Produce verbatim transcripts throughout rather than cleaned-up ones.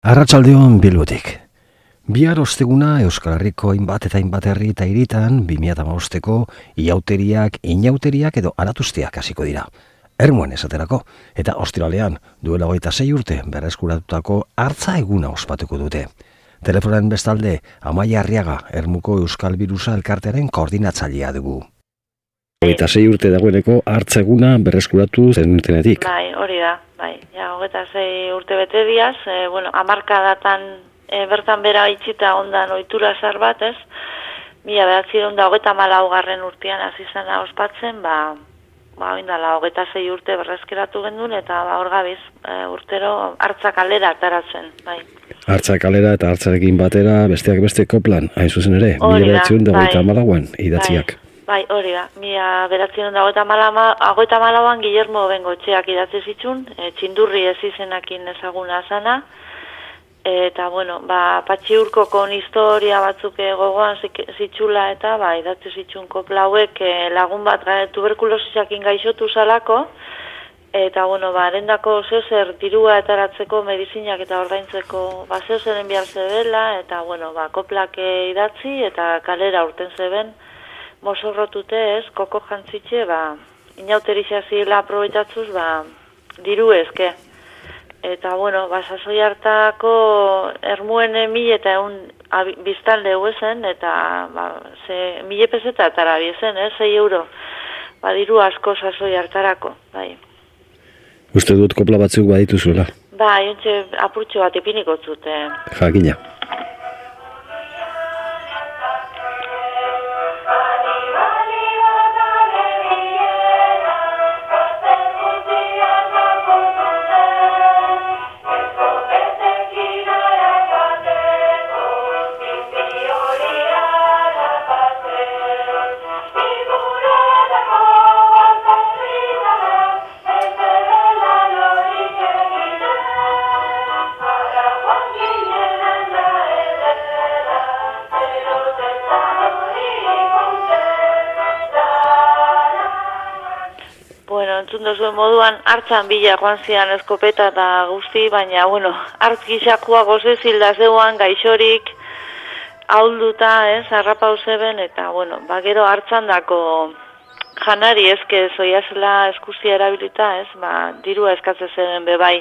Arratsaldeon Bilbotik. Bihar osteguna Euskal Herriko hainbat eta hainbat herri eta hiritan bi mila hamabosteko iauteriak, inauteriak edo aratusteak hasiko dira. Ermuen esaterako, eta ostiralean duela hogeita sei urte berreskuratutako hartza eguna ospatuko dute. Telefonen bestalde, Amaia Arriaga, Ermuko Euskal Birusa elkartearen koordinatzailea dugu. Hogeita sei urte dagoeneko hartza eguna berreskuratu zenutenetik. Bai, hori da, bai. Ja, hogeita sei urte bete diaz, e, bueno, hamarkadatan e, bertan bera itxita ondan ohitura zar bat, ez? Mila bederatziehun eta hogeita hamalaugarren urtean hasi zena ospatzen, ba, ba oindala hogeita sei urte berreskuratu gendun eta ba hor gabiz e, urtero hartza kalera ataratzen, bai. Hartza kalera eta hartzarekin batera besteak beste koplan, hain zuzen ere, mila bederatziehun eta hogeita hamalauan idatziak. Bai. Bai, hori da, mila bederatziehun eta hogeita hamalauan Guillermo Bengotxeak idatzi zitsun, e, txindurri ez izenakin ezaguna zana, eta, bueno, ba, Patxiurkokon historia batzuk gogoan zitxula eta, ba, idatzi zitsun kopla hauek e, lagun bat tuberkulosisakin gaixotu zalako, eta, bueno, ba, arendako zeozer dirua etaratzeko medizinak eta ordaintzeko, ba, zeozeren behar zebela, eta, bueno, ba, koplak idatzi eta kalera urten zeben, mozorrotute ez, koko jantzitxe, ba, inauterixa zila aprobetatzuz, ba, diru ezke. Eta, bueno, ba, sasoi hartako ermuen mil eta egun biztanle huezen, eta, ba, ze, mile peseta etara biezen, ez, sei euro. Ba, diru asko sasoi hartarako, bai. Uste dut kopla batzuk badituzuela? Ba, jontxe apurtxo bat ipiniko zute. Jakina. Entzun duzuen moduan, hartzan bila joan zian eskopeta eta guzti, baina, bueno, hartz gixakua goze zilda zeuan, gaixorik, haulduta, ez, harrapau zeben, eta, bueno, ba, gero hartzan dako janari ezke zoiazela eskusia erabilita, ez, ba, dirua eskatze zeben bebai,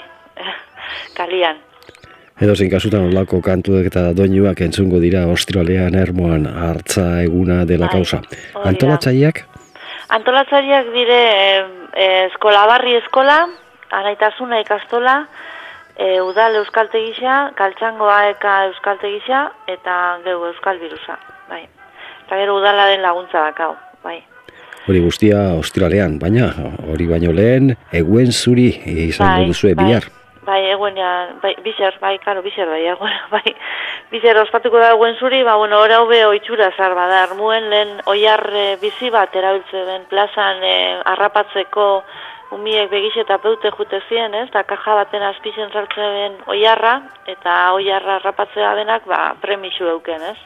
kalian. Edo zein kasutan olako kantuek eta doinuak entzungo dira ostiralean Ermuan hartza eguna dela kausa. Antolatzaileak? Antolatzaileak dire e, eskolabarri eskola, anaitasuna ikastola, e, udal euskaltegisa, kaltxangoa eka euskaltegisa, eta geu euskal birusa, bai. Eta gero udalaren laguntza dakau, bai. Hori guztia ostiralean, baina hori baino lehen, eguen zuri izango bai, duzue bai. bihar. Bai, eguen, ja, bai, bizer, bai, karo, bizer, bai, eguen, bai, bizer ospatuko da eguen zuri, ba, bueno, ora hube oitxura zar bada, ermuen lehen oiar e, bizi bat erabiltze den plazan e, harrapatzeko umiek begixe eta peute jute zien, ez, eta kaja baten azpizen zartze den oiarra, eta oiarra harrapatzea benak, ba, premisu euken, ez.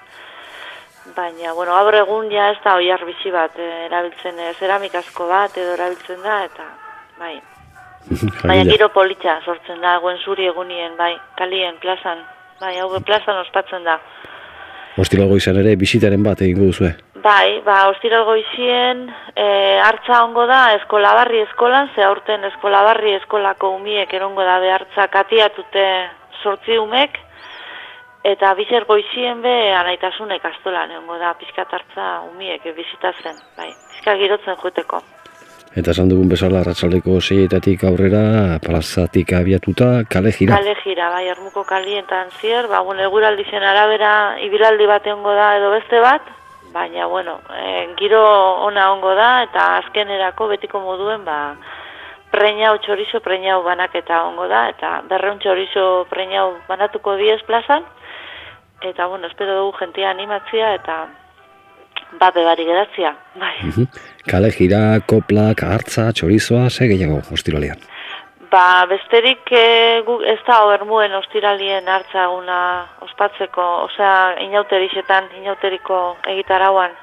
Baina, bueno, gaur egun ja ez da oiar bizi bat e, erabiltzen, e, zeramikazko bat edo erabiltzen da, eta, bai. Baina giro politxa sortzen da, eguen zuri egunien, bai, kalien, plazan, bai, hau plazan ospatzen da. Ostiral goizan ere, bisitaren bat egingo duzue? Bai, ba, ostiral goizien, e, hartza ongo da, eskolabarri eskolan, ze aurten eskolabarri eskolako umiek erongo da behartza katiatute sortzi umek, eta bizer goizien be, anaitasun ikastolan egongo da, pixkat hartza umiek bizitatzen, bai, pixka girotzen juteko. Eta esan dugun bezala arratsaldeko seietatik aurrera, plazatik abiatuta, kale jira. Kale jira, bai, Ermuko kalietan zier, ba, bueno, eguraldixen arabera ibilaldi bat ongo da edo beste bat, baina, bueno, e, giro ona ongo da, eta azkenerako betiko moduen, ba, preñau txorizo, preñau banaketa ongo da, eta berreun txorizo preñau banatuko diez plazan, eta, bueno, espero dugu jentia animatzia, eta bape bari geratzia, bai. Uh-huh. Kale jira, koplak, hartza, txorizoa, ze gehiago ostiralean? Ba, besterik e, gu, ez da Ermuen ostiralien hartza una ospatzeko, osea, inauterixetan, inauteriko egitarauan.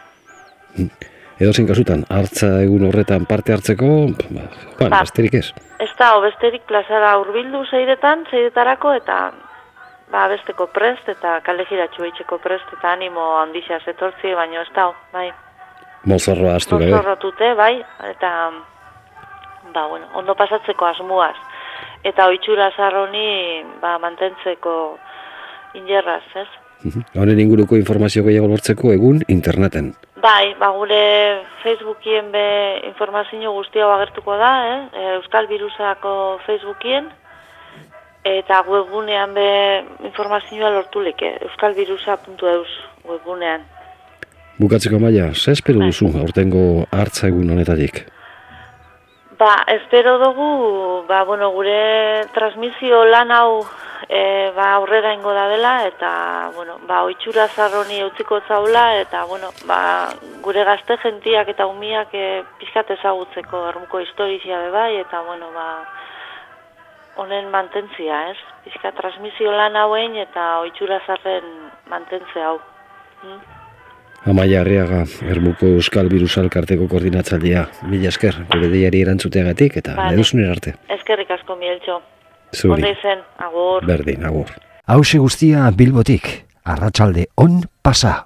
Edo zein kasutan, hartza egun horretan parte hartzeko, ba, ba, besterik ez? ez da, besterik plazara hurbildu zeiretan, zeiretarako, eta ba, besteko prest, eta kalegiratxu eitzeko prest, eta animo handixaz etortzi, baino ez da, bai. Mozorroa astu gabe. Mozorrotute, bai, eta, ba, bueno, ondo pasatzeko asmuaz. Eta oitxura zarroni, ba, mantentzeko injerraz, ez? Honen inguruko informazio gehiago lortzeko egun interneten. Bai, ba, gure Facebookien be informazio guztia agertuko da, eh? Euskal Birusako Facebookien, eta webgunean be informazioa lortu leke, euskalbirusa puntu eus webgunean. Bukatzeko Amaia, ze espero duzu aurtengo hartza egun honetatik? Ba, espero dugu, ba, bueno, gure transmisio lan hau e, ba, aurrera ingo da dela, eta, bueno, ba, oitxura zarroni eutziko zaula, eta, bueno, ba, gure gazte gentiak eta umiak e, pixkat ezagutzeko ermuko historizia be bai, eta, bueno, ba, honen mantentzia, ez? Pixka transmisio lan hauen eta oitxura zarren mantentze hau. Hmm? Amaia Arriaga, Ermuko Euskal Birusal Karteko koordinatzailea. Mila esker, gure deiari erantzuteagatik eta vale. Edozunen arte. Eskerrik asko, Mieltxo. Zuri. Onda izen, agur. Berdin, agur. Hauxe guztia Bilbotik, arratsalde on pasa.